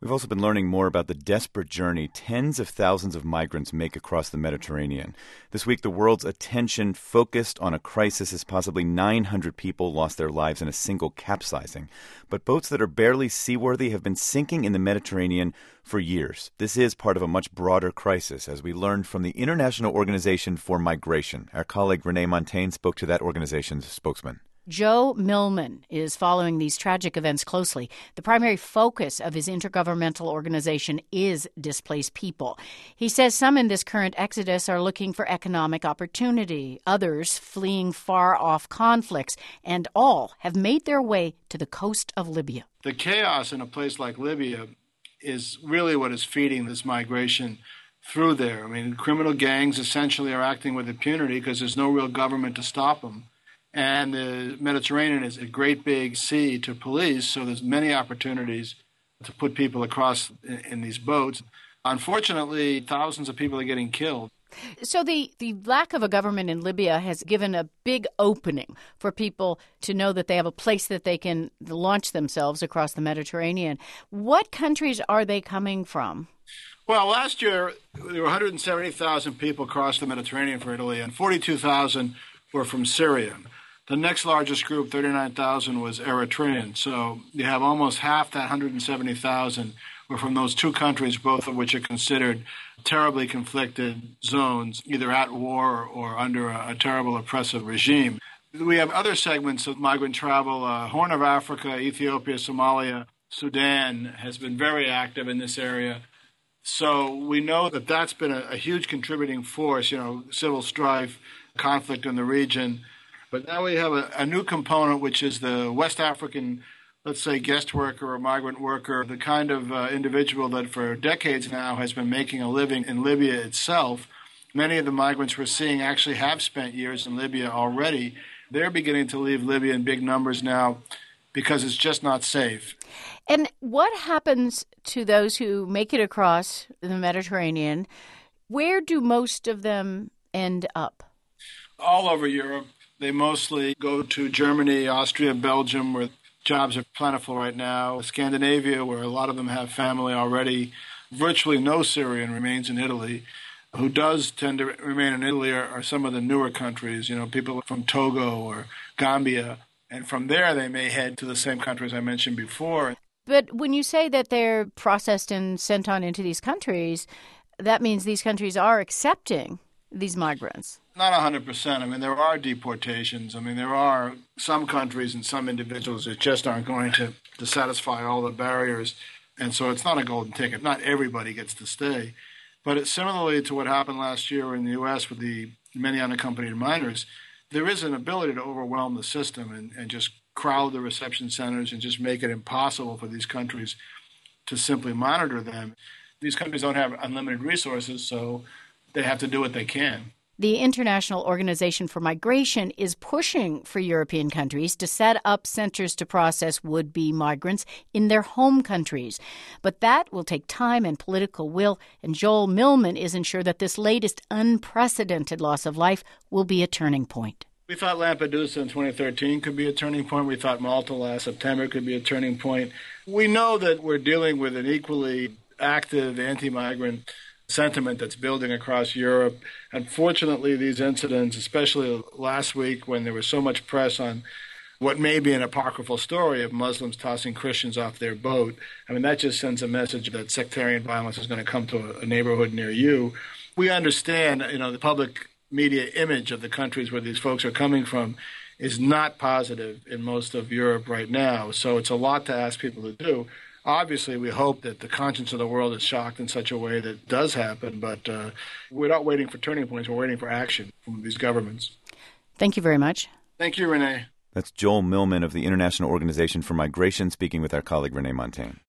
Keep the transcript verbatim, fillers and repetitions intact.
We've also been learning more about the desperate journey tens of thousands of migrants make across the Mediterranean. This week, the world's attention focused on a crisis as possibly nine hundred people lost their lives in a single capsizing. But boats that are barely seaworthy have been sinking in the Mediterranean for years. This is part of a much broader crisis, as we learned from the International Organization for Migration. Our colleague Renee Montagne spoke to that organization's spokesman. Joe Millman is following these tragic events closely. The primary focus of his intergovernmental organization is displaced people. He says some in this current exodus are looking for economic opportunity, others fleeing far-off conflicts, and all have made their way to the coast of Libya. The chaos in a place like Libya is really what is feeding this migration through there. I mean, criminal gangs essentially are acting with impunity because there's no real government to stop them. And the Mediterranean is a great big sea to police, so there's many opportunities to put people across in, in these boats. Unfortunately, thousands of people are getting killed. So the, the lack of a government in Libya has given a big opening for people to know that they have a place that they can launch themselves across the Mediterranean. What countries are they coming from? Well, last year, there were one hundred seventy thousand people crossed the Mediterranean for Italy, and forty-two thousand were from Syria. The next largest group, thirty-nine thousand, was Eritrean. So you have almost half that one hundred seventy thousand were from those two countries, both of which are considered terribly conflicted zones, either at war or under a, a terrible oppressive regime. We have other segments of migrant travel. Uh, Horn of Africa, Ethiopia, Somalia, Sudan has been very active in this area. So we know that that's been a, a huge contributing force, you know, civil strife, conflict in the region. But now we have a, a new component, which is the West African, let's say, guest worker or migrant worker, the kind of uh, individual that for decades now has been making a living in Libya itself. Many of the migrants we're seeing actually have spent years in Libya already. They're beginning to leave Libya in big numbers now because it's just not safe. And what happens to those who make it across the Mediterranean? Where do most of them end up? All over Europe. They mostly go to Germany, Austria, Belgium, where jobs are plentiful right now. Scandinavia, where a lot of them have family already. Virtually no Syrian remains in Italy. Who does tend to remain in Italy are, are some of the newer countries, you know, people from Togo or Gambia. And from there, they may head to the same countries I mentioned before. But when you say that they're processed and sent on into these countries, that means these countries are accepting these migrants. Not one hundred percent. I mean, there are deportations. I mean, there are some countries and some individuals that just aren't going to, to satisfy all the barriers. And so it's not a golden ticket. Not everybody gets to stay. But it's similarly to what happened last year in the U S with the many unaccompanied minors, there is an ability to overwhelm the system and, and just crowd the reception centers and just make it impossible for these countries to simply monitor them. These countries don't have unlimited resources, so they have to do what they can. The International Organization for Migration is pushing for European countries to set up centers to process would-be migrants in their home countries. But that will take time and political will, and Joel Millman isn't sure that this latest unprecedented loss of life will be a turning point. We thought Lampedusa in twenty thirteen could be a turning point. We thought Malta last September could be a turning point. We know that we're dealing with an equally active anti-migrant sentiment that's building across Europe. Unfortunately, these incidents, especially last week when there was so much press on what may be an apocryphal story of Muslims tossing Christians off their boat, I mean, that just sends a message that sectarian violence is going to come to a neighborhood near you. We understand, you know, the public media image of the countries where these folks are coming from is not positive in most of Europe right now. So it's a lot to ask people to do. Obviously, we hope that the conscience of the world is shocked in such a way that it does happen, but uh, we're not waiting for turning points. We're waiting for action from these governments. Thank you very much. Thank you, Renee. That's Joel Millman of the International Organization for Migration speaking with our colleague Renee Montagne.